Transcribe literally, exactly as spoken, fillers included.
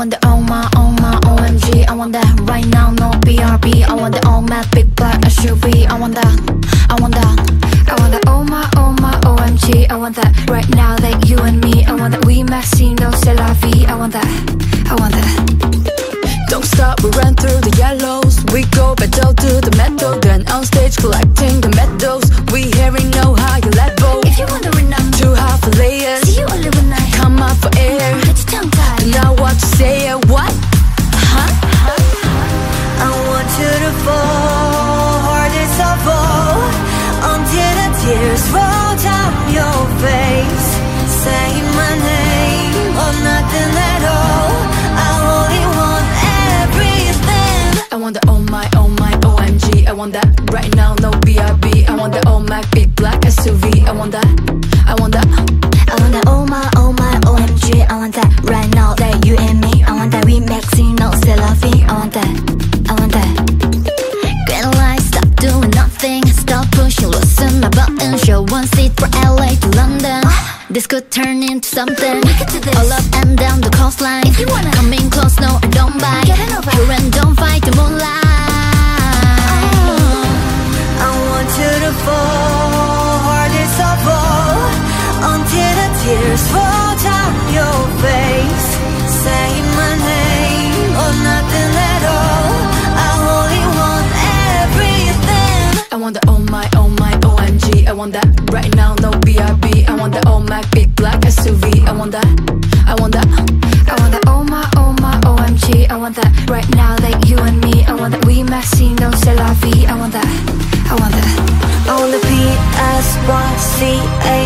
want the oh my, oh my, O M G. I want that right now, no B R B. I want the all matte big black S U V. I want that, I want that. I want that oh my, oh my, O M G. I want that right now, that you and me. I want that we maxi, no c'est la vie. I want that, I want that. Don't stop, we run through the yellows. We go pedal to the metal, then on stage collecting the medals. We hearing no higher level. If you wondering now, two half layers. see you only one night. Come up for air. Get your tongue tied. Don't know what to say or what? Huh? I want you to fall, hardest of all, until the tears roll down your face. Say my name or nothing at all. I only want everything. I want the oh my, oh my, O M G. I want that right now, no B R B. I want the all matte big black S U V. I want that, I want that. I want that oh my, oh my, O M G. I want that right now, that you and me. I want that we maxi, no c'est la vie. I want that, I want that. Green light, stop doing nothing. Stop pushing, loosen my button. Show one seat for L A to London. This could turn into something. All up and down the coastline. If you wanna come in close, no, I don't bite. Here and don't fight the moonlight. I want you to fall, hardest of all, until the tears roll down your face. Say my name or nothing at all. I only want everything. I want the oh my, oh my, O M G. I want that right now, no B R B. I want the all matte big black S U V. I want that, I want that. I want that oh my, oh my, O M G. I want that right now, that you and me. I want that we maxi, no c'est la vie. I want that, I want that. On the P S Y C A